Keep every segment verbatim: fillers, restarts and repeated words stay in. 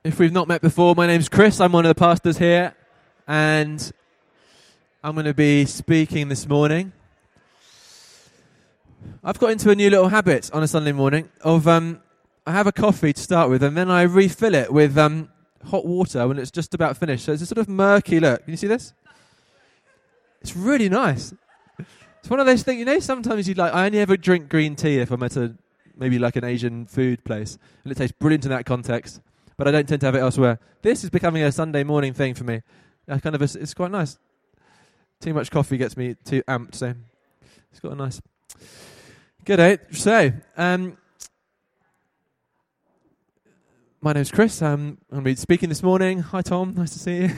If we've not met before, my name's Chris. I'm one of the pastors here, and I'm going to be speaking this morning. I've got into a new little habit on a Sunday morning of um, I have a coffee to start with, and then I refill it with um, hot water when it's just about finished. So it's a sort of murky look. Can you see this? It's really nice. It's one of those things, you know, sometimes you like, I only ever drink green tea if I'm at a, maybe like an Asian food place, and it tastes brilliant in that context. But I don't tend to have it elsewhere. This is becoming a Sunday morning thing for me. I kind of, a, it's quite nice. Too much coffee gets me too amped, so it's got a nice. Good, eh? So, um, my name's Chris. Um, I'm going to be speaking this morning. Hi, Tom. Nice to see you.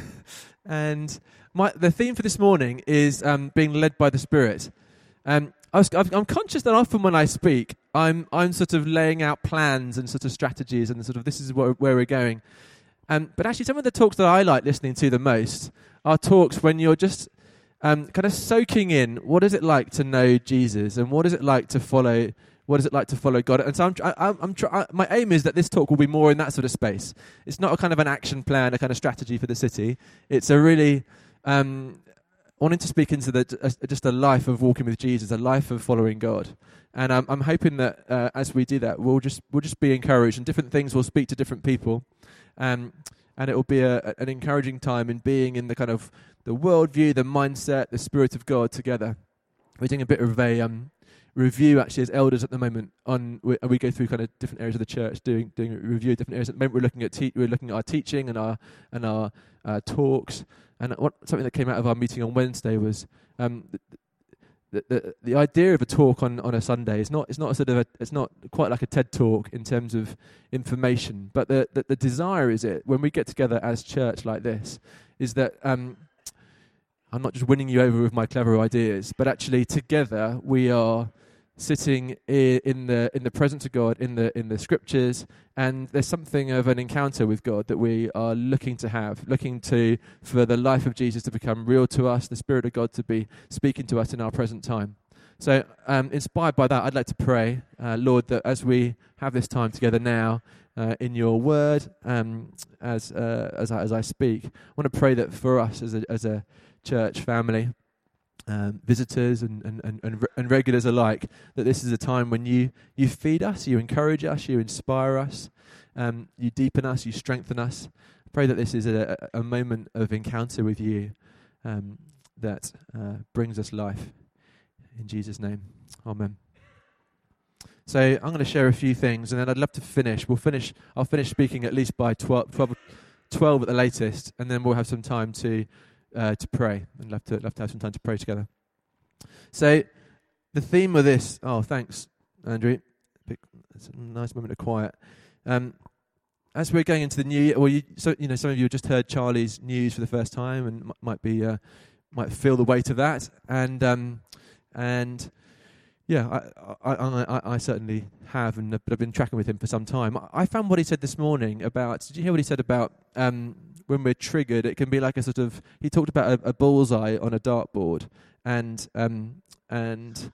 And my the theme for this morning is um, being led by the Spirit. Um, I was, I'm conscious that often when I speak, I'm I'm sort of laying out plans and sort of strategies and sort of this is where, where we're going. Um, but actually, some of the talks that I like listening to the most are talks when you're just um, kind of soaking in what is it like to know Jesus and what is it like to follow what is it like to follow God. And so I'm, I, I'm, I'm try, my aim is that this talk will be more in that sort of space. It's not a kind of an action plan, a kind of strategy for the city. It's a really um, wanting to speak into the uh, just a life of walking with Jesus, a life of following God, and um, I'm hoping that uh, as we do that, we'll just we'll just be encouraged, and different things will speak to different people, um, and it will be a, an encouraging time in being in the kind of the worldview, the mindset, the Spirit of God together. We're doing a bit of a um, review actually as elders at the moment on we, we go through kind of different areas of the church, doing doing a review of different areas. At the moment, we're looking at te- we're looking at our teaching and our and our uh, talks. And what, something that came out of our meeting on Wednesday was um, the, the, the the idea of a talk on, on a Sunday is not it's not a sort of a, it's not quite like a TED talk in terms of information, but the, the the desire is it when we get together as church like this is that um, I'm not just winning you over with my clever ideas, but actually together we are sitting I- in the in the presence of God in the in the scriptures, and there's something of an encounter with God that we are looking to have, looking to for the life of Jesus to become real to us, the Spirit of God to be speaking to us in our present time. So, um, inspired by that, I'd like to pray, uh, Lord, that as we have this time together now uh, in Your Word, um, as uh, as I, as I speak, I want to pray that for us as a as a church family. Um, visitors and, and, and, and, and regulars alike, that this is a time when you, you feed us, you encourage us, you inspire us, um, you deepen us, you strengthen us. I pray that this is a, a moment of encounter with you um, that uh, brings us life. In Jesus' name, amen. So I'm going to share a few things, and then I'd love to finish. We'll finish. I'll finish speaking at least by twelve, twelve, twelve at the latest, and then we'll have some time to Uh, to pray. I'd love to, love to have some time to pray together. So, the theme of this, oh, thanks, Andrew. It's a nice moment of quiet. Um, as we're going into the new year, well, you, so, you know, some of you have just heard Charlie's news for the first time and m- might be, uh, might feel the weight of that. And, um, and yeah, I, I, I, I certainly have, and I've been tracking with him for some time. I found what he said this morning about, did you hear what he said about, um, when we're triggered, it can be like a sort of, he talked about a, a bullseye on a dartboard, and um, and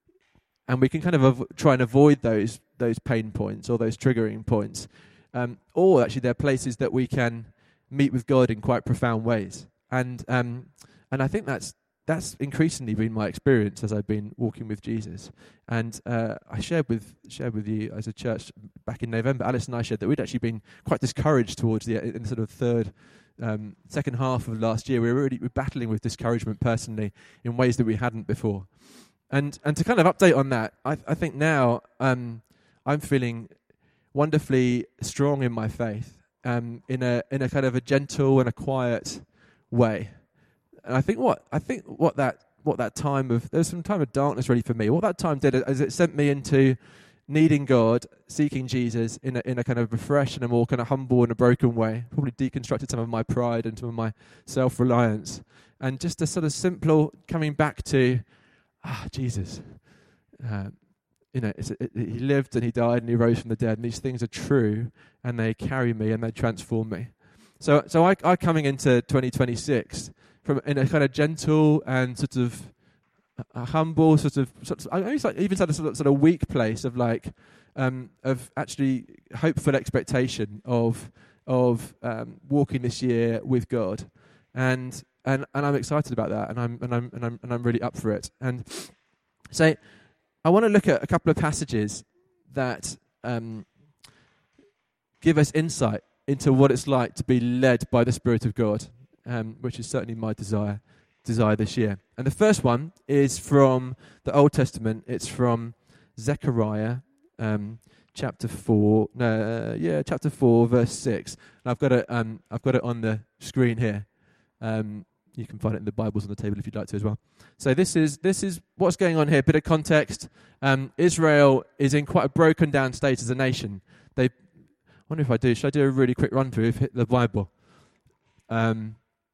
and we can kind of av- try and avoid those those pain points or those triggering points. Um, or actually there are places that we can meet with God in quite profound ways. And um, and I think that's that's increasingly been my experience as I've been walking with Jesus. And uh, I shared with shared with you as a church back in November, Alice and I shared that we'd actually been quite discouraged towards the in the sort of third, um, second half of last year. We were really we were battling with discouragement personally in ways that we hadn't before. And and to kind of update on that, I, I think now um, I'm feeling wonderfully strong in my faith, um, in a in a kind of a gentle and a quiet way. And I think what I think what that what that time of there's some time of darkness really for me. What that time did is it sent me into needing God, seeking Jesus in a in a kind of a fresh and a more kind of humble and a broken way. Probably deconstructed some of my pride and some of my self-reliance, and just a sort of simple coming back to ah Jesus. Uh, you know, it's, it, he lived and he died and he rose from the dead, and these things are true, and they carry me and they transform me. So, so I, I coming into twenty twenty-six. From in a kind of gentle and sort of a humble, sort of, sort of I even said a sort of, sort of weak place of like, um, of actually hopeful expectation of of um, walking this year with God, and and and I'm excited about that, and I'm and I'm and I'm and I'm really up for it. And so, I want to look at a couple of passages that um, give us insight into what it's like to be led by the Spirit of God, um, which is certainly my desire desire this year. And the first one is from the Old Testament. It's from Zechariah. Um, Chapter four, no, uh, yeah, chapter four, verse six. And I've got it. Um, I've got it on the screen here. Um, you can find it in the Bibles on the table if you'd like to as well. So this is this is what's going on here. Bit of context. Um, Israel is in quite a broken down state as a nation. They, I wonder if I do. Should I do a really quick run through of the Bible? Um,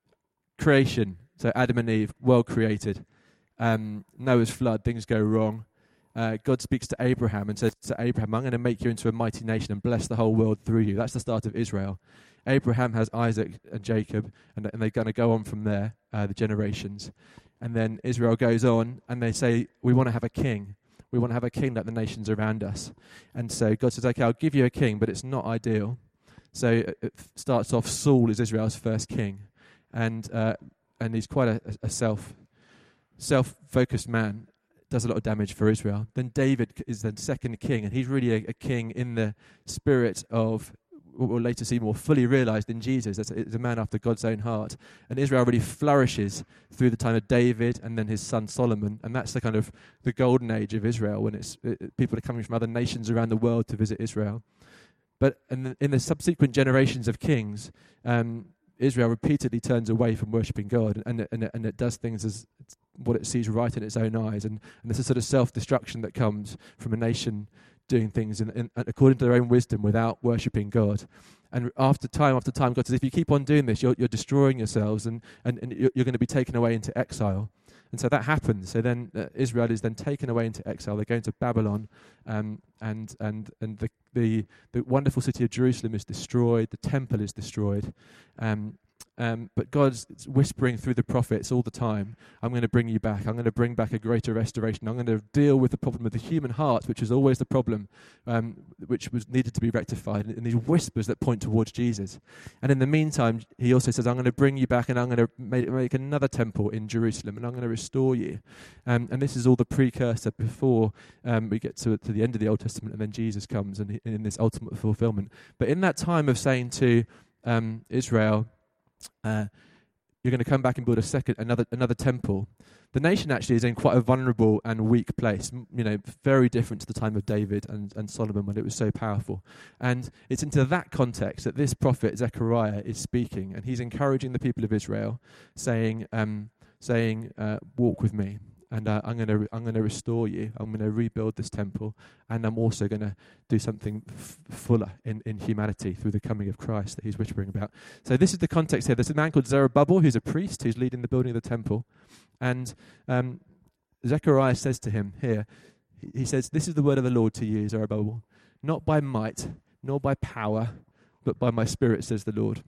creation. So Adam and Eve, world created. Um, Noah's flood. Things go wrong. Uh, God speaks to Abraham and says to Abraham, I'm going to make you into a mighty nation and bless the whole world through you. That's the start of Israel. Abraham has Isaac and Jacob, and, and they're going to go on from there, uh, the generations. And then Israel goes on, and they say, we want to have a king. We want to have a king like the nations around us. And so God says, okay, I'll give you a king, but it's not ideal. So it, it starts off, Saul is Israel's first king. And uh, and he's quite a, a self, self-focused man. Does a lot of damage for Israel. Then David is the second king, and he's really a, a king in the spirit of what we'll later see more fully realized in Jesus. As a, as a man after God's own heart. And Israel really flourishes through the time of David and then his son Solomon. And that's the kind of the golden age of Israel, when it's it, people are coming from other nations around the world to visit Israel. But in the, in the subsequent generations of kings, um, Israel repeatedly turns away from worshipping God, and, and, and, it, and it does things as what it sees right in its own eyes. And, and there's a sort of self-destruction that comes from a nation doing things in, in, according to their own wisdom without worshipping God. And after time after time, God says, if you keep on doing this, you're, you're destroying yourselves, and, and, and you're, you're going to be taken away into exile. And so that happens. So then uh, Israel is then taken away into exile. They're going to Babylon, um, and and and the, the the wonderful city of Jerusalem is destroyed. The temple is destroyed. Um, Um, but God's whispering through the prophets all the time, I'm going to bring you back. I'm going to bring back a greater restoration. I'm going to deal with the problem of the human heart, which is always the problem, um, which was needed to be rectified. And, and these whispers that point towards Jesus. And in the meantime, he also says, I'm going to bring you back, and I'm going to make, make another temple in Jerusalem, and I'm going to restore you. Um, and this is all the precursor before um, we get to, to the end of the Old Testament, and then Jesus comes and, he, and in this ultimate fulfillment. But in that time of saying to um, Israel, Uh, you're going to come back and build a second, another, another temple. The nation actually is in quite a vulnerable and weak place. You know, very different to the time of David and, and Solomon when it was so powerful. And it's into that context that this prophet Zechariah is speaking, and he's encouraging the people of Israel, saying, um, saying, uh, "Walk with me, and uh, I'm going to, I'm going to restore you. I'm going to rebuild this temple, and I'm also going to do something f- fuller in, in humanity through the coming of Christ that he's whispering about." So this is the context here. There's a man called Zerubbabel who's a priest who's leading the building of the temple, and um, Zechariah says to him here, he, he says, "This is the word of the Lord to you, Zerubbabel, not by might nor by power, but by my Spirit, says the Lord."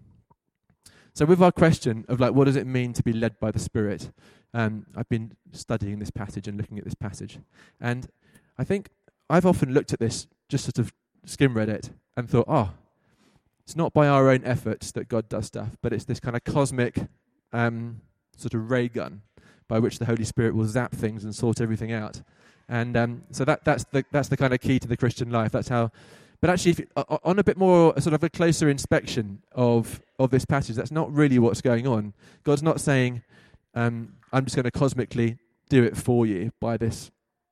So with our question of like, what does it mean to be led by the Spirit? Um, I've been studying this passage and looking at this passage. And I think I've often looked at this, just sort of skim-read it, and thought, oh, it's not by our own efforts that God does stuff, but it's this kind of cosmic um, sort of ray gun by which the Holy Spirit will zap things and sort everything out. And um, so that that's the that's the kind of key to the Christian life. That's how... But actually, if you, uh, on a bit more, a sort of a closer inspection of, of this passage, that's not really what's going on. God's not saying, um, I'm just going to cosmically do it for you by this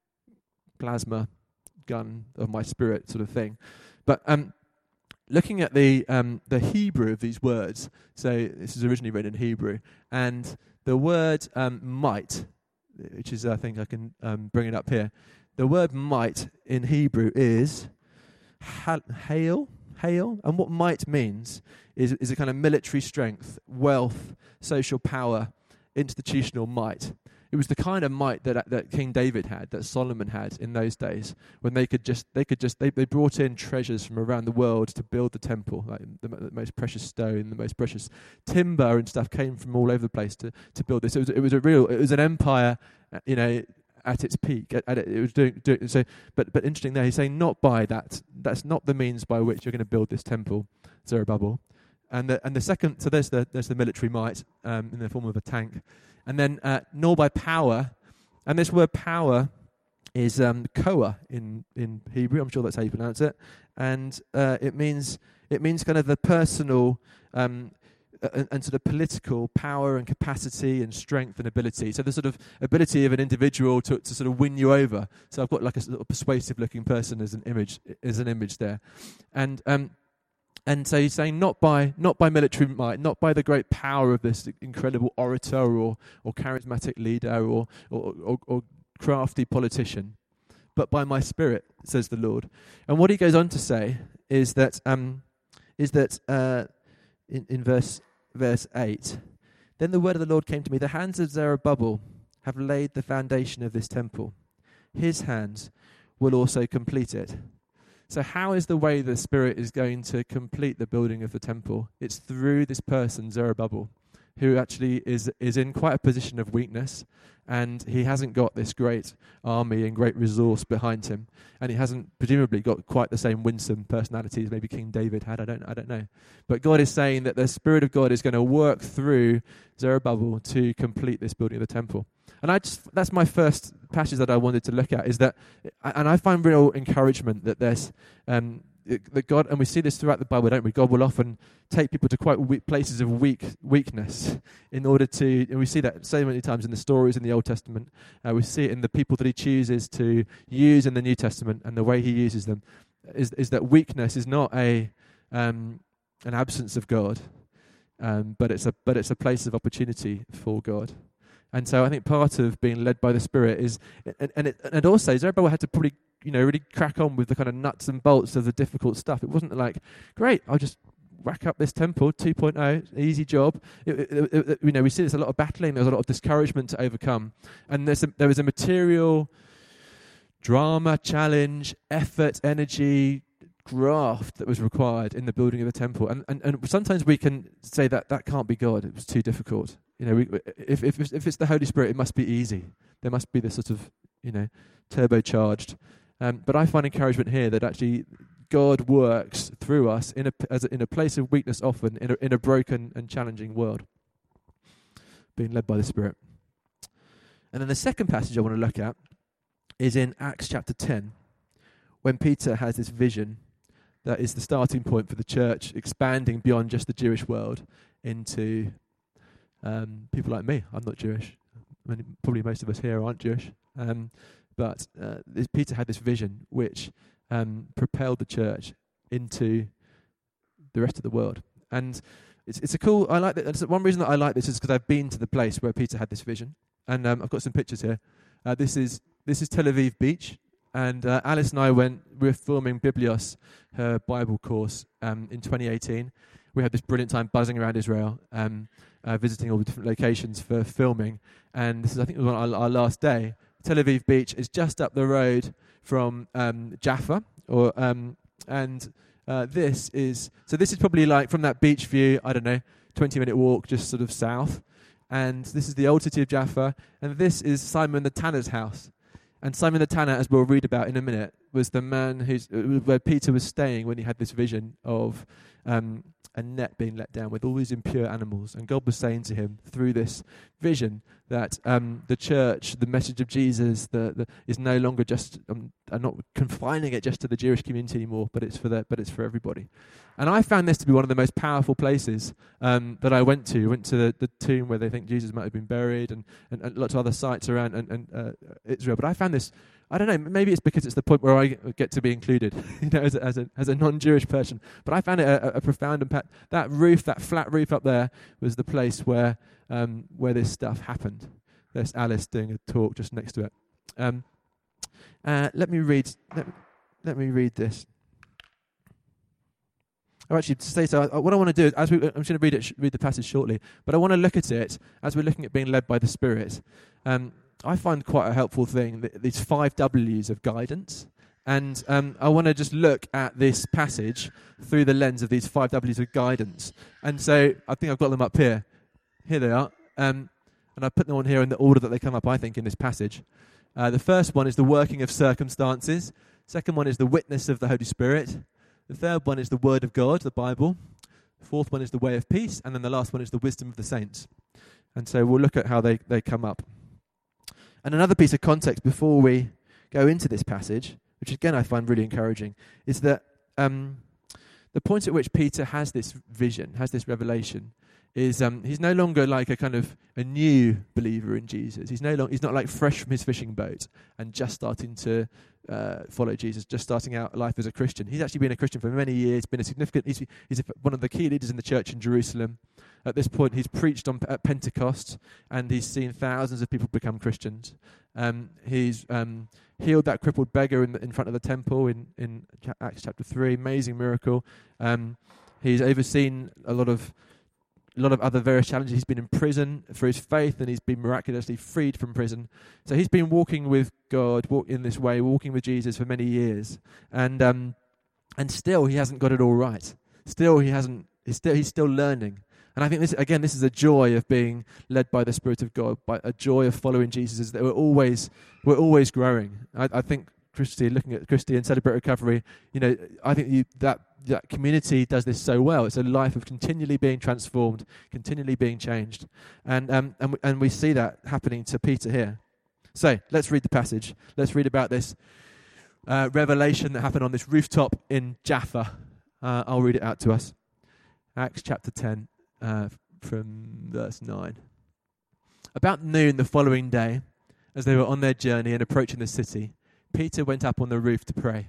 plasma gun of my Spirit sort of thing. But um, looking at the um, the Hebrew of these words, so this is originally written in Hebrew, and the word um, might, which is, I think I can um, bring it up here, the word might in Hebrew is hail, hail, and what might means is, is a kind of military strength, wealth, social power, institutional might. It was the kind of might that that King David had, that Solomon had in those days, when they could just they could just they, they brought in treasures from around the world to build the temple. Like the, the most precious stone, the most precious timber and stuff came from all over the place to, to build this. It was it was a real it was an empire, you know, at its peak. At, at it, it was doing, doing so. But but interesting there, he's saying not by that. That's not the means by which you're going to build this temple, Zerubbabel. And the and the second, so there's the there's the military might um, in the form of a tank, and then uh, nor by power, and this word power is um, koa in in Hebrew. I'm sure that's how you pronounce it, and uh, it means it means kind of the personal um, and, and sort of political power and capacity and strength and ability. So the sort of ability of an individual to to sort of win you over. So I've got like a sort of persuasive looking person as an image as an image there, and um. And so he's saying not by not by military might, not by the great power of this incredible orator or or charismatic leader or or, or, or crafty politician, but by my Spirit, says the Lord. And what he goes on to say is that um, is that uh, in, in verse verse eight, then the word of the Lord came to me: the hands of Zerubbabel have laid the foundation of this temple. His hands will also complete it. So how is the way the Spirit is going to complete the building of the temple? It's through this person, Zerubbabel, who actually is is in quite a position of weakness, and he hasn't got this great army and great resource behind him, and he hasn't presumably got quite the same winsome personality as maybe King David had. I don't I don't know, but God is saying that the Spirit of God is going to work through Zerubbabel to complete this building of the temple. And I just that's my first passage that I wanted to look at, is that, and I find real encouragement that there's um, that God, and we see this throughout the Bible, don't we? God will often take people to quite weak places of weak weakness in order to, and we see that so many times in the stories in the Old Testament. Uh, we see it in the people that he chooses to use in the New Testament, and the way he uses them is is that weakness is not a um, an absence of God, um, but it's a but it's a place of opportunity for God. And so I think part of being led by the Spirit is, and and, it, and also Zerubbabel had to probably, you know, really crack on with the kind of nuts and bolts of the difficult stuff. It wasn't like, great, I'll just whack up this temple, two point oh, easy job. It, it, it, you know, we see there's a lot of battling, there's a lot of discouragement to overcome. And there's a, there was a material drama, challenge, effort, energy, graft that was required in the building of the temple. And, and, and sometimes we can say that that can't be God, it was too difficult. You know, we, if, if, if it's the Holy Spirit, it must be easy. There must be this sort of, you know, turbocharged. Um, but I find encouragement here that actually God works through us in a, as a in a place of weakness, often in a, in a broken and challenging world, being led by the Spirit. And then the second passage I want to look at is in Acts chapter ten, when Peter has this vision that is the starting point for the church expanding beyond just the Jewish world into um, people like me. I'm not Jewish. I mean, probably most of us here aren't Jewish. Um, but uh, this, Peter had this vision which um, propelled the church into the rest of the world. And it's it's a cool, I like that. One reason that I like this is because I've been to the place where Peter had this vision. And um, I've got some pictures here. Uh, this is this is Tel Aviv Beach. And uh, Alice and I went, we were filming Biblios, her Bible course, um, in twenty eighteen. We had this brilliant time buzzing around Israel, um, uh, visiting all the different locations for filming. And this is, I think, it was on our, our last day. Tel Aviv Beach is just up the road from um, Jaffa, or um, and uh, this is, so this is probably like from that beach view, I don't know, twenty minute walk just sort of south. And this is the old city of Jaffa, and this is Simon the Tanner's house. And Simon the Tanner, as we'll read about in a minute, was the man who's uh, where Peter was staying when he had this vision of um, a net being let down with all these impure animals. And God was saying to him through this vision that um, the church, the message of Jesus, the, the, is no longer just, um, I'm not confining it just to the Jewish community anymore, but it's for the, but it's for everybody. And I found this to be one of the most powerful places um, that I went to. I went to the, the tomb where they think Jesus might have been buried, and, and, and lots of other sites around and, and uh, Israel. But I found this, I don't know, maybe it's because it's the point where I get to be included, you know, as a, as a, as a non-Jewish person. But I found it a, a profound impact. That roof, that flat roof up there, was the place where um, where this stuff happened. There's Alice doing a talk just next to it. Um, uh, let me read. Let, let me read this. Oh, actually, to say so, I, what I want to do is, as we, I'm just going to read it, sh- read the passage shortly, but I want to look at it as we're looking at being led by the Spirit. Um, I find quite a helpful thing, th- these five W's of guidance. And um, I want to just look at this passage through the lens of these five W's of guidance. And so I think I've got them up here. Here they are. Um, and I put them on here in the order that they come up, I think, in this passage. Uh, the first one is the working of circumstances. Second one is the witness of the Holy Spirit. The third one is the Word of God, the Bible. Fourth one is the way of peace. And then the last one is the wisdom of the saints. And so we'll look at how they, they come up. And another piece of context before we go into this passage, which again I find really encouraging, is that um, the point at which Peter has this vision, has this revelation, is um, he's no longer like a kind of a new believer in Jesus. He's no longer he's not like fresh from his fishing boat and just starting to uh, follow Jesus, just starting out life as a Christian. He's actually been a Christian for many years. Been a significant. He's, he's a, one of the key leaders in the church in Jerusalem. At this point, he's preached on at Pentecost, and he's seen thousands of people become Christians. Um, he's um, healed that crippled beggar in, the, in front of the temple in in Acts chapter three. Amazing miracle. Um, he's overseen a lot of. A lot of other various challenges. He's been in prison for his faith, and he's been miraculously freed from prison. So he's been walking with God, walk in this way, walking with Jesus for many years, and um, and still he hasn't got it all right. Still he hasn't. He's still he's still learning. And I think this again, this is a joy of being led by the Spirit of God, by a joy of following Jesus. Is that we're always we're always growing. I, I think Christy, looking at Christy and Celebrate Recovery, you know, I think you, that. That community does this so well. It's a life of continually being transformed, continually being changed. And um, and, and we see that happening to Peter here. So let's read the passage. Let's read about this uh, revelation that happened on this rooftop in Jaffa. Uh, I'll read it out to us. Acts chapter ten, uh, from verse nine. About noon the following day, as they were on their journey and approaching the city, Peter went up on the roof to pray.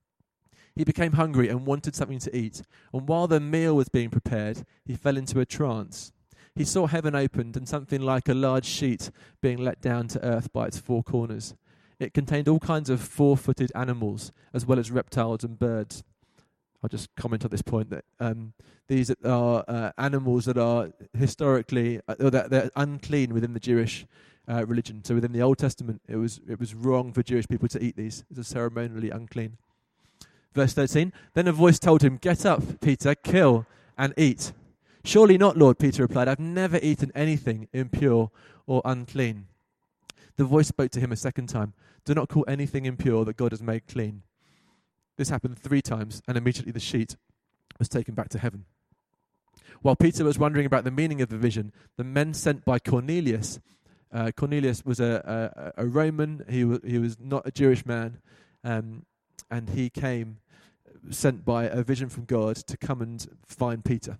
He became hungry and wanted something to eat, and while the meal was being prepared, he fell into a trance. He saw heaven opened and something like a large sheet being let down to earth by its four corners. It contained all kinds of four-footed animals, as well as reptiles and birds. I'll just comment on this point that um, these are uh, animals that are historically, uh, or that they're unclean within the Jewish uh, religion. So within the Old Testament, it was it was wrong for Jewish people to eat these. It was ceremonially unclean. Verse thirteen, then a voice told him, "Get up, Peter, kill and eat." "Surely not, Lord," Peter replied. "I've never eaten anything impure or unclean." The voice spoke to him a second time. "Do not call anything impure that God has made clean." This happened three times, and immediately the sheet was taken back to heaven. While Peter was wondering about the meaning of the vision, the men sent by Cornelius, uh, Cornelius was a, a, a Roman, he, w- he was not a Jewish man, um, and he came sent by a vision from God to come and find Peter.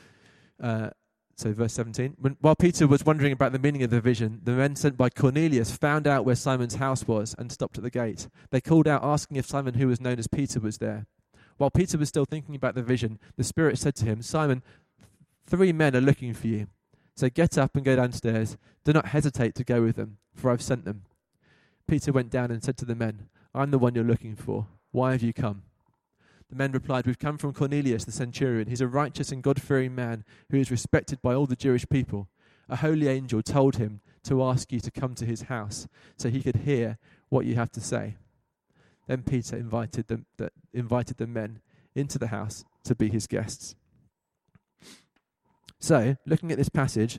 Uh, so verse seventeen. When, while Peter was wondering about the meaning of the vision, the men sent by Cornelius found out where Simon's house was and stopped at the gate. They called out asking if Simon, who was known as Peter, was there. While Peter was still thinking about the vision, the Spirit said to him, "Simon, three men are looking for you. So get up and go downstairs. Do not hesitate to go with them, for I've sent them." Peter went down and said to the men, "I'm the one you're looking for. Why have you come?" The men replied, "We've come from Cornelius, the centurion. He's a righteous and God-fearing man who is respected by all the Jewish people. A holy angel told him to ask you to come to his house so he could hear what you have to say." Then Peter invited them, the, invited the men into the house to be his guests. So, looking at this passage,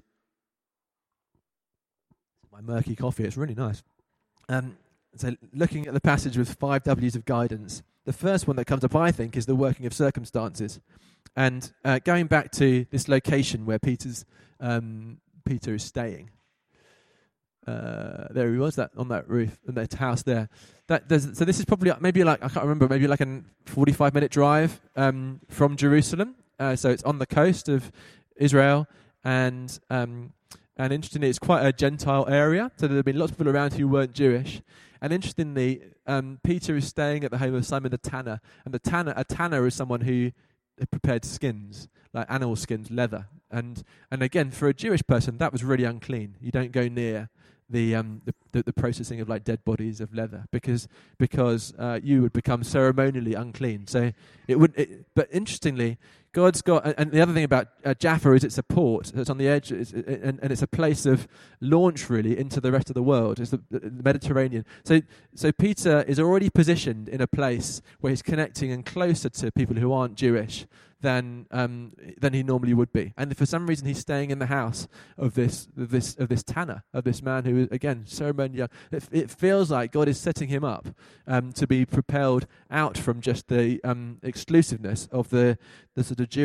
my murky coffee, it's really nice. Um, so, looking at the passage with five W's of guidance, the first one that comes up, I think, is the working of circumstances. And uh, going back to this location where Peter's um, Peter is staying, uh, there he was, that on that roof, in that house there. That so this is probably maybe like I can't remember, maybe like a forty-five minute drive um, from Jerusalem. Uh, so it's on the coast of Israel, and um, and interestingly, it's quite a Gentile area. So there have been lots of people around who weren't Jewish. And interestingly, um, Peter is staying at the home of Simon the tanner, and the tanner, a tanner, is someone who prepared skins, like animal skins, leather. And and again, for a Jewish person, that was really unclean. You don't go near the um the, the, the processing of like dead bodies of leather because because uh, you would become ceremonially unclean. So it would. It, but interestingly, God's got, and the other thing about uh, Jaffa is it's a port. It's on the edge, it's, it, and, and it's a place of launch really into the rest of the world. It's the, the Mediterranean. So, so Peter is already positioned in a place where he's connecting and closer to people who aren't Jewish than um, than he normally would be. And for some reason, he's staying in the house of this of this of this tanner, of this man who is again ceremonial. It, it feels like God is setting him up um, to be propelled out from just the um, exclusiveness of the the sort of Jewish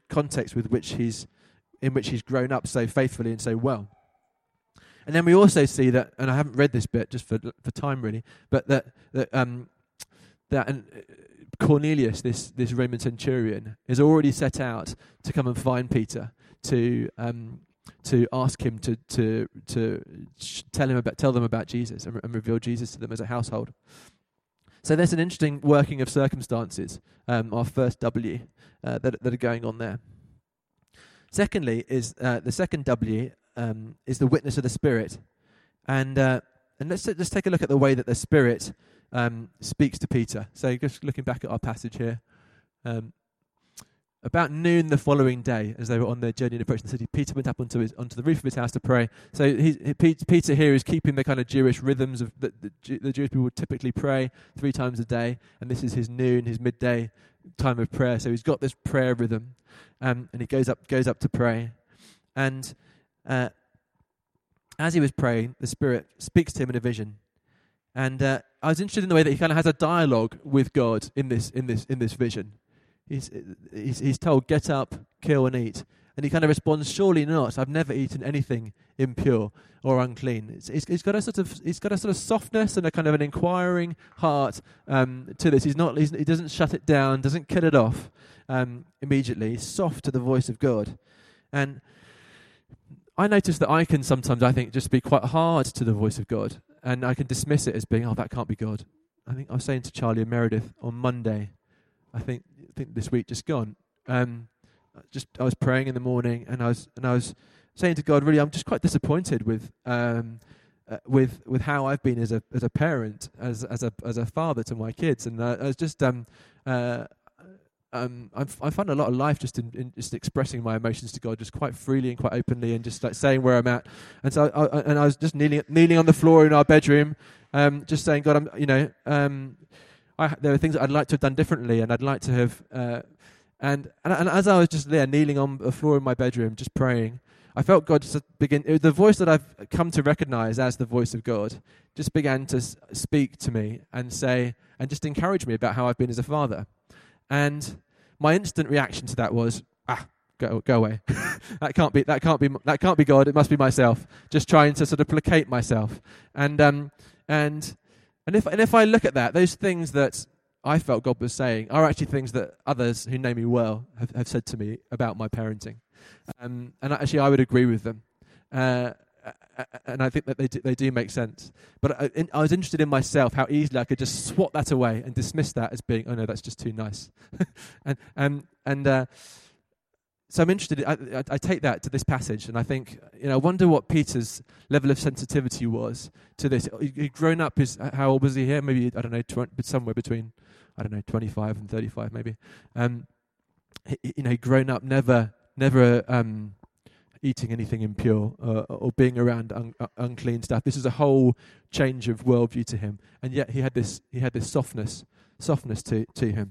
context with which he's in which he's grown up so faithfully and so well. And then we also see that, and I haven't read this bit just for for time really, but that that um that and Cornelius, this this Roman centurion, is already set out to come and find Peter, to um to ask him to to to tell him about tell them about Jesus and, and reveal Jesus to them as a household. So there's an interesting working of circumstances, um, our first W, uh, that that are going on there. Secondly, is uh, the second W um, is the witness of the Spirit, and uh, and let's let's take a look at the way that the Spirit um, speaks to Peter. So just looking back at our passage here, um, about noon the following day, as they were on their journey and approaching the city, Peter went up onto his onto the roof of his house to pray. So he, he, Peter here is keeping the kind of Jewish rhythms of the, the, the Jewish people would typically pray three times a day, and this is his noon, his midday time of prayer. So he's got this prayer rhythm, um, and he goes up goes up to pray, and uh, as he was praying, the Spirit speaks to him in a vision, and uh, I was interested in the way that he kind of has a dialogue with God in this in this in this vision. He's, he's he's told, get up, kill and eat. And he kind of responds, surely not. I've never eaten anything impure or unclean. It's, it's, he's got a sort of he's got a sort of softness and a kind of an inquiring heart um, to this. He's not he's, he doesn't shut it down, doesn't kill it off um, immediately. He's soft to the voice of God. And I notice that I can sometimes, I think, just be quite hard to the voice of God, and I can dismiss it as being, oh, that can't be God. I think I was saying to Charlie and Meredith on Monday, I think I think this week just gone. Um, just I was praying in the morning, and I was and I was saying to God, really, I'm just quite disappointed with um, uh, with with how I've been as a as a parent, as as a as a father to my kids, and uh, I was just um uh um I've, I found a lot of life just in, in just expressing my emotions to God, just quite freely and quite openly, and just like saying where I'm at. And so I, I and I was just kneeling kneeling on the floor in our bedroom, um, just saying, God, I'm you know um. I, there are things that I'd like to have done differently, and I'd like to have, uh, and, and and as I was just there kneeling on the floor in my bedroom, just praying, I felt God just begin. It, the voice that I've come to recognize as the voice of God just began to s- speak to me and say, and just encourage me about how I've been as a father. And my instant reaction to that was, ah, go go away. that can't be that can't be that can't be God. It must be myself, just trying to sort of placate myself. And um and. And if and if I look at that, those things that I felt God was saying are actually things that others who know me well have, have said to me about my parenting. Um, and actually, I would agree with them. Uh, and I think that they do, they do make sense. But I, in, I was interested in myself, how easily I could just swat that away and dismiss that as being, oh no, that's just too nice. and and, and uh, so I'm interested, I, I, I take that to this passage, and I think, you know, I wonder what Peter's level of sensitivity was to this. He'd grown up, his, how old was he here? Maybe, I don't know, twenty, somewhere between, I don't know, twenty-five and thirty-five maybe. Um, he, you know, he'd grown up never, never um, eating anything impure uh, or being around un, uh, unclean stuff. This is a whole change of worldview to him, and yet he had this, he had this softness, softness to, to him.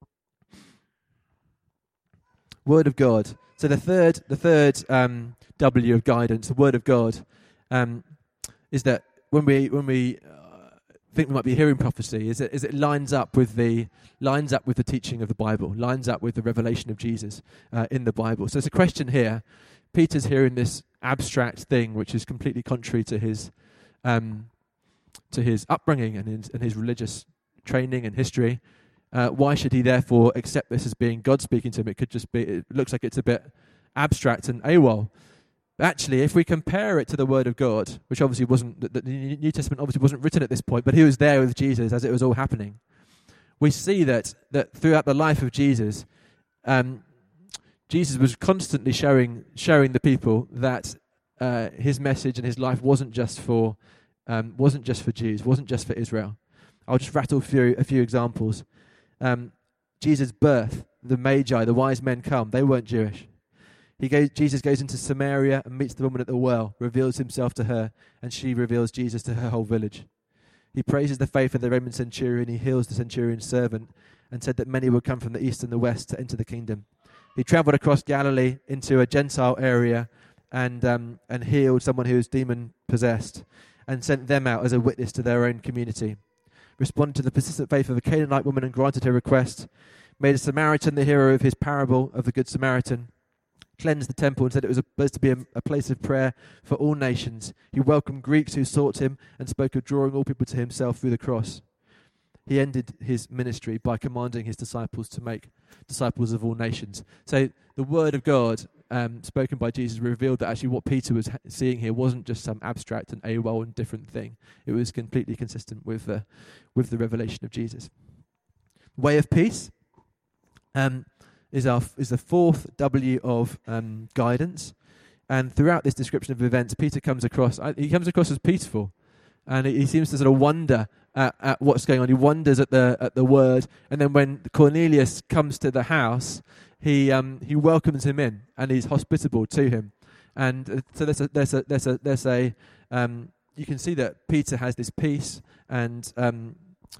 Word of God. So the third, the third um, W of guidance, the Word of God, um, is that when we when we uh, think we might be hearing prophecy, is it is it lines up with the lines up with the teaching of the Bible, lines up with the revelation of Jesus uh, in the Bible. So it's a question here. Peter's hearing this abstract thing, which is completely contrary to his um, to his upbringing and his, and his religious training and history. Uh, why should he therefore accept this as being God speaking to him? It could just be, it looks like it's a bit abstract and AWOL. But actually, if we compare it to the Word of God, which obviously wasn't, the, the New Testament obviously wasn't written at this point, but he was there with Jesus as it was all happening. We see that that throughout the life of Jesus, um, Jesus was constantly showing showing the people that uh, his message and his life wasn't just for um, wasn't just for Jews, wasn't just for Israel. I'll just rattle through a few examples. Um, Jesus' birth, the Magi, the wise men come. They weren't Jewish. He goes, Jesus goes into Samaria and meets the woman at the well, reveals himself to her, and she reveals Jesus to her whole village. He praises the faith of the Roman centurion. He heals the centurion's servant and said that many would come from the east and the west to enter the kingdom. He traveled across Galilee into a Gentile area and um, and healed someone who was demon-possessed and sent them out as a witness to their own community. Responded to the persistent faith of a Canaanite woman and granted her request, made a Samaritan the hero of his parable of the Good Samaritan, cleansed the temple and said it was supposed to be a, a place of prayer for all nations. He welcomed Greeks who sought him and spoke of drawing all people to himself through the cross. He ended his ministry by commanding his disciples to make disciples of all nations. So the word of God um, spoken by Jesus revealed that actually what Peter was ha- seeing here wasn't just some abstract and AWOL and different thing. It was completely consistent with the, with the revelation of Jesus. Way of peace um, is our is the fourth W of um, guidance. And throughout this description of events, Peter comes across, he comes across as peaceful. And he seems to sort of wonder at, at what's going on. He wonders at the at the word, and then when Cornelius comes to the house, he um, he welcomes him in, and he's hospitable to him. And uh, so there's a there's a there's a there's a um, you can see that Peter has this peace and um,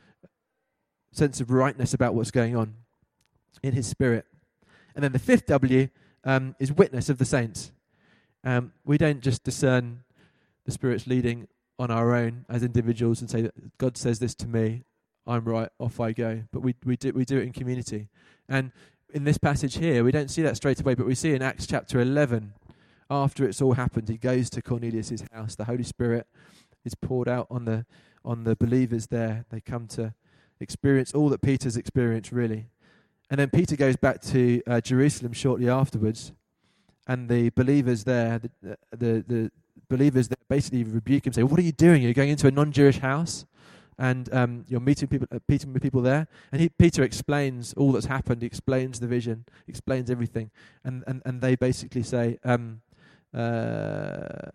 sense of rightness about what's going on in his spirit. And then the fifth W um, is witness of the saints. Um, we don't just discern the Spirit's leading on our own as individuals and say that God says this to me, I'm right, off I go. But we we do we do it in community. And in this passage here, we don't see that straight away, but we see in Acts chapter eleven, after it's all happened, he goes to Cornelius' house. The Holy Spirit is poured out on the on the believers there. They come to experience all that Peter's experienced, really. And then Peter goes back to uh, Jerusalem shortly afterwards, and the believers there, the the, the believers that basically rebuke him, say, "What are you doing? You're going into a non-Jewish house, and um, you're meeting people, uh, meeting with people there." And he, Peter explains all that's happened. He explains the vision, explains everything, and and, and they basically say, um, uh,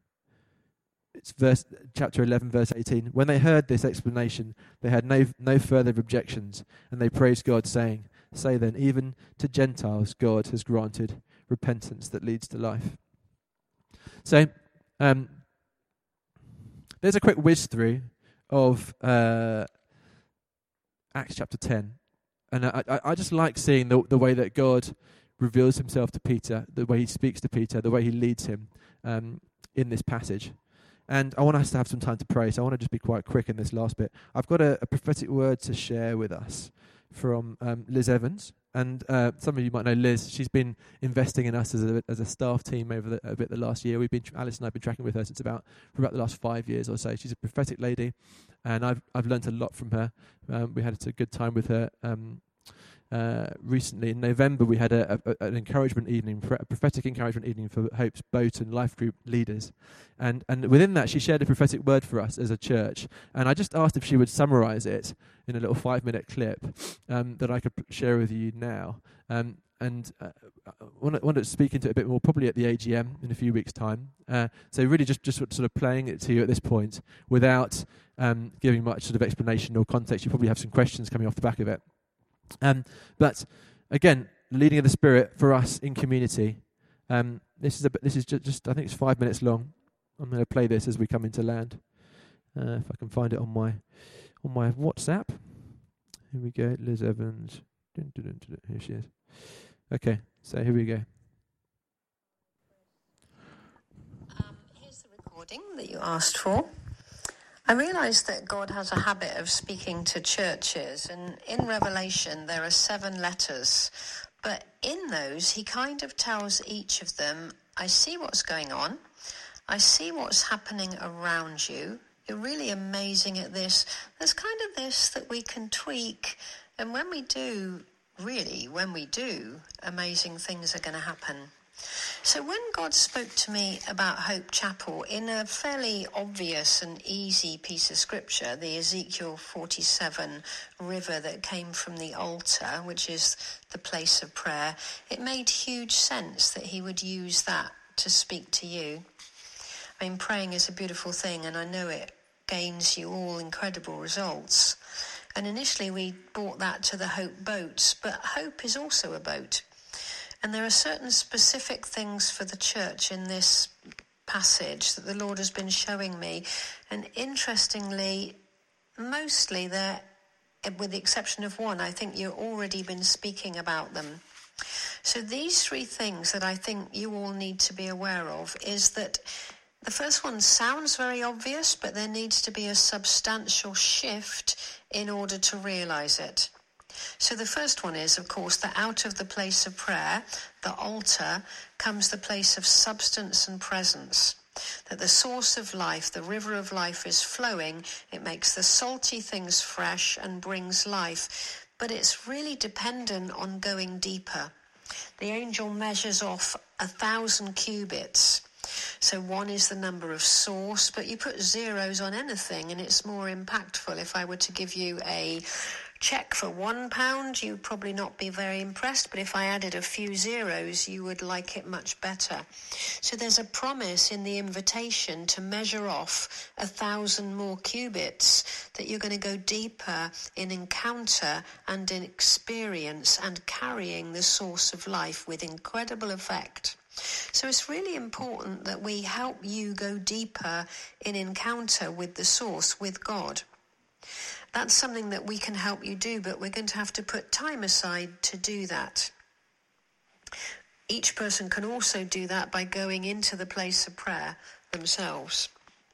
it's verse chapter eleven, verse eighteen. When they heard this explanation, they had no no further objections, and they praised God, saying, "Say then, even to Gentiles, God has granted repentance that leads to life." So. Um, there's a quick whiz through of uh, Acts chapter ten, and I, I, I just like seeing the the way that God reveals himself to Peter, the way he speaks to Peter, the way he leads him um, in this passage. And I want us to have some time to pray, so I want to just be quite quick in this last bit. I've got a, a prophetic word to share with us from um, Liz Evans. And uh, some of you might know Liz. She's been investing in us as a as a staff team over the, a bit the last year. We've been Alice and I've been tracking with her since about for about the last five years or so. She's a prophetic lady, and I've I've learnt a lot from her. Um, we had a good time with her um, uh, recently. In November, we had a, a, an encouragement evening, a prophetic encouragement evening for Hope's Boat and Life Group leaders, and and within that, she shared a prophetic word for us as a church. And I just asked if she would summarise it in a little five-minute clip um, that I could p- share with you now. Um, and uh, I want to, want to speak into it a bit more, probably at the A G M in a few weeks' time. Uh, so really just, just sort of playing it to you at this point without um, giving much sort of explanation or context. You probably have some questions coming off the back of it. Um, but again, leading of the Spirit for us in community. Um, this is a this is just, just I think it's five minutes long. I'm going to play this as we come into land. Uh, if I can find it on my on my WhatsApp. Here we go, Liz Evans. Dun, dun, dun, dun, dun. Here she is. Okay, so here we go. Um, here's the recording that you asked for. I realise that God has a habit of speaking to churches, and in Revelation there are seven letters, but in those he kind of tells each of them, I see what's going on, I see what's happening around you, you're really amazing at this, there's kind of this that we can tweak, and when we do, really, when we do, amazing things are going to happen. So when God spoke to me about Hope Chapel in a fairly obvious and easy piece of scripture, the Ezekiel forty-seven river that came from the altar, which is the place of prayer, it made huge sense that he would use that to speak to you. I mean, praying is a beautiful thing, and I know it gains you all incredible results. And initially we brought that to the Hope boats, but Hope is also a boat. And there are certain specific things for the church in this passage that the Lord has been showing me. And interestingly, mostly they're, with the exception of one, I think you've already been speaking about them. So these three things that I think you all need to be aware of is that the first one sounds very obvious, but there needs to be a substantial shift in order to realize it. So the first one is, of course, that out of the place of prayer, the altar, comes the place of substance and presence. That the source of life, the river of life, is flowing. It makes the salty things fresh and brings life. But it's really dependent on going deeper. The angel measures off a thousand cubits. So one is the number of source, but you put zeros on anything and it's more impactful. If I were to give you a check for one pound, you'd probably not be very impressed, but if I added a few zeros, you would like it much better. So there's a promise in the invitation to measure off a thousand more cubits, that you're going to go deeper in encounter and in experience and carrying the source of life with incredible effect. So it's really important that we help you go deeper in encounter with the source, with God. That's something that we can help you do, but we're going to have to put time aside to do that. Each person can also do that by going into the place of prayer themselves.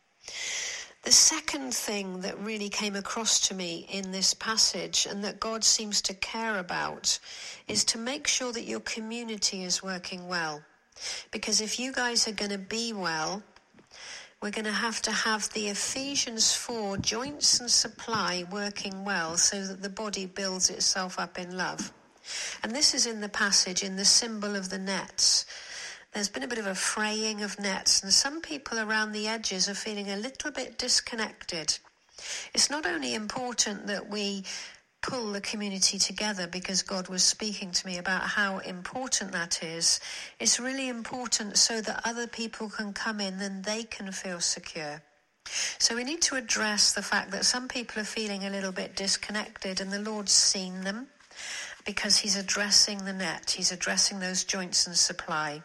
The second thing that really came across to me in this passage, and that God seems to care about, is to make sure that your community is working well. Because if you guys are going to be well, we're going to have to have the Ephesians four joints and supply working well so that the body builds itself up in love. And this is in the passage, in the symbol of the nets. There's been a bit of a fraying of nets, and some people around the edges are feeling a little bit disconnected. It's not only important that we pull the community together, because God was speaking to me about how important that is. It's really important so that other people can come in and they can feel secure. So we need to address the fact that some people are feeling a little bit disconnected, and the Lord's seen them because he's addressing the net. He's addressing those joints and supply.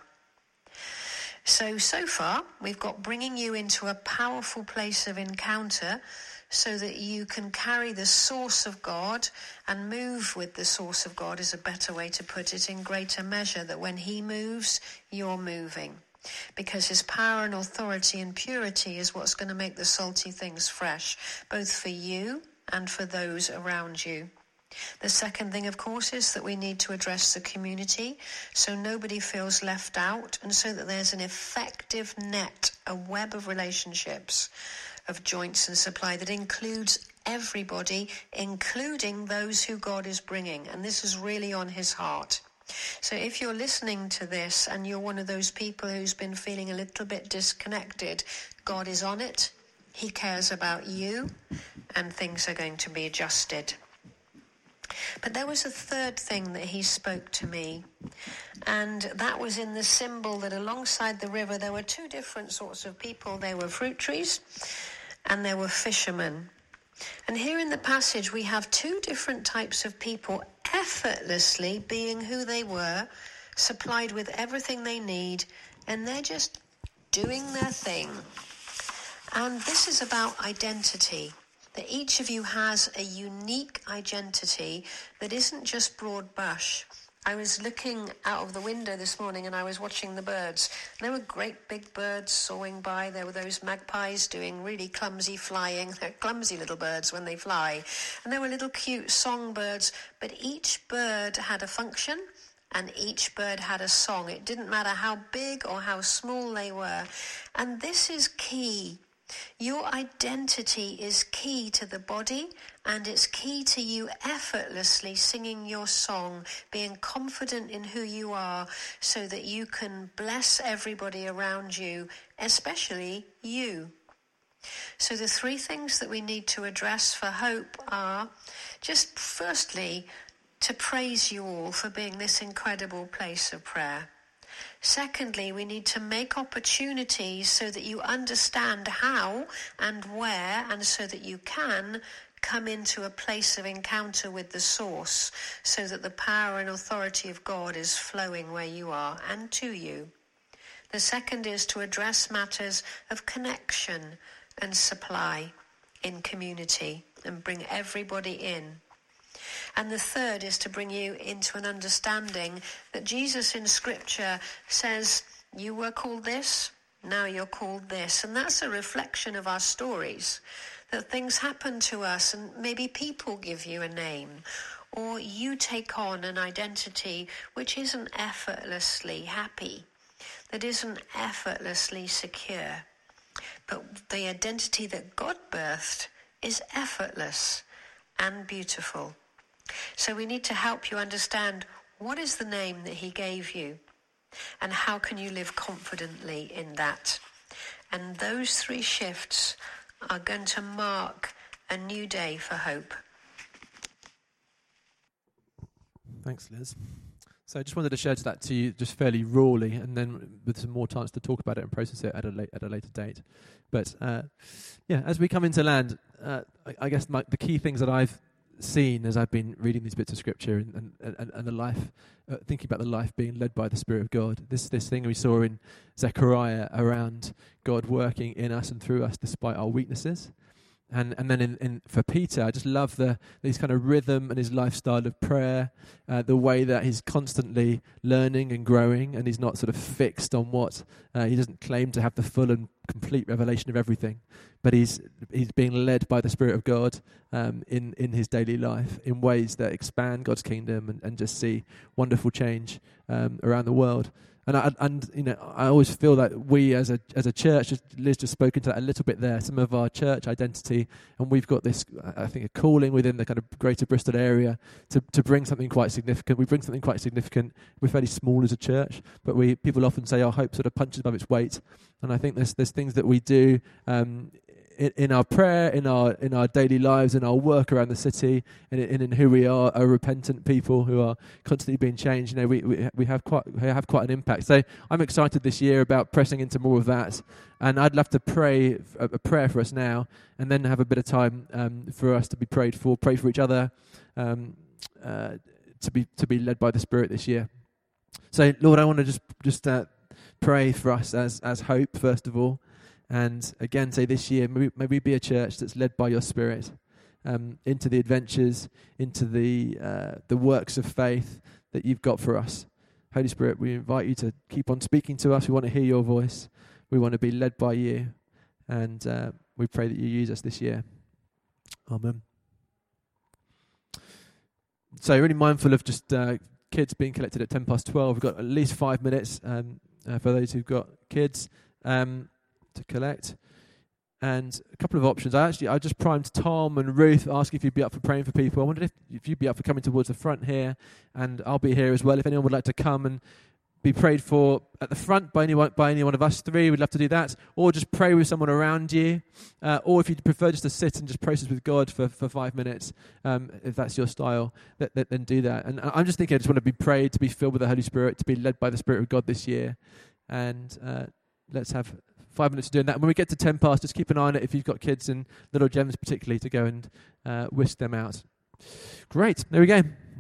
So, so far, we've got bringing you into a powerful place of encounter so that you can carry the source of God and move with the source of God, is a better way to put it, in greater measure, that when he moves, you're moving. Because his power and authority and purity is what's going to make the salty things fresh, both for you and for those around you. The second thing, of course, is that we need to address the community so nobody feels left out, and so that there's an effective net, a web of relationships, of joints and supply that includes everybody, including those who God is bringing. And this is really on his heart. So if you're listening to this and you're one of those people who's been feeling a little bit disconnected, God is on it. He cares about you, and things are going to be adjusted. But there was a third thing that he spoke to me, and that was in the symbol that alongside the river there were two different sorts of people. There were fruit trees and there were fishermen. And here in the passage we have two different types of people effortlessly being who they were, supplied with everything they need, and they're just doing their thing. And this is about identity. That each of you has a unique identity that isn't just broad brush. I was looking out of the window this morning and I was watching the birds. And there were great big birds soaring by. There were those magpies doing really clumsy flying. They're clumsy little birds when they fly. And there were little cute songbirds. But each bird had a function and each bird had a song. It didn't matter how big or how small they were. And this is key. Your identity is key to the body, and it's key to you effortlessly singing your song, being confident in who you are so that you can bless everybody around you, especially you. So the three things that we need to address for hope are just firstly to praise you all for being this incredible place of prayer. Secondly, we need to make opportunities so that you understand how and where, and so that you can come into a place of encounter with the source, so that the power and authority of God is flowing where you are and to you. The second is to address matters of connection and supply in community and bring everybody in. And the third is to bring you into an understanding that Jesus in Scripture says, you were called this, now you're called this. And that's a reflection of our stories, that things happen to us and maybe people give you a name, or you take on an identity which isn't effortlessly happy, that isn't effortlessly secure. But the identity that God birthed is effortless and beautiful. So we need to help you understand, what is the name that he gave you? And how can you live confidently in that? And those three shifts are going to mark a new day for hope. Thanks, Liz. So I just wanted to share that to you just fairly rawly, and then with some more chance to talk about it and process it at a, late, at a later date. But uh, yeah, as we come into land, uh, I, I guess my, the key things that I've seen as I've been reading these bits of scripture and and, and, and the life, uh, thinking about the life being led by the Spirit of God. This this thing we saw in Zechariah around God working in us and through us despite our weaknesses. And and then in, in for Peter, I just love the his kind of rhythm and his lifestyle of prayer, uh, the way that he's constantly learning and growing, and he's not sort of fixed on what uh, he doesn't claim to have the full and complete revelation of everything, but he's he's being led by the Spirit of God um, in in his daily life in ways that expand God's kingdom and, and just see wonderful change um, around the world. And I, and you know, I always feel that we as a as a church, just, Liz just spoken to that a little bit there, some of our church identity, and we've got this, I think, a calling within the kind of Greater Bristol area to, to bring something quite significant. We bring something quite significant. We're fairly small as a church, but we people often say our hope sort of punches above its weight. And I think there's there's things that we do um, in, in our prayer, in our in our daily lives, in our work around the city, and in, in who we are, a repentant people who are constantly being changed. You know, we we, we have quite we have quite an impact. So I'm excited this year about pressing into more of that, and I'd love to pray a, a prayer for us now, and then have a bit of time um, for us to be prayed for, pray for each other, um, uh, to be to be led by the Spirit this year. So Lord, I want to just just uh, pray for us as as Hope first of all. And again, say this year, may we, may we be a church that's led by your Spirit um, into the adventures, into the uh, the works of faith that you've got for us. Holy Spirit, we invite you to keep on speaking to us. We want to hear your voice. We want to be led by you. And uh, we pray that you use us this year. Amen. So really mindful of just uh, kids being collected at ten past twelve. We've got at least five minutes um, uh, for those who've got kids. Um, to collect, and a couple of options. I actually I just primed Tom and Ruth, asking if you'd be up for praying for people. I wondered if, if you'd be up for coming towards the front here, and I'll be here as well. If anyone would like to come and be prayed for at the front by anyone by any one of us three, we'd love to do that. Or just pray with someone around you, uh, or if you'd prefer just to sit and just process with God for, for five minutes, um, if that's your style, that, that, then do that. And I'm just thinking I just want to be prayed, to be filled with the Holy Spirit, to be led by the Spirit of God this year, and uh, let's have five minutes of doing that. When we get to ten past, just keep an eye on it if you've got kids and little gems particularly, to go and uh, whisk them out. Great. There we go.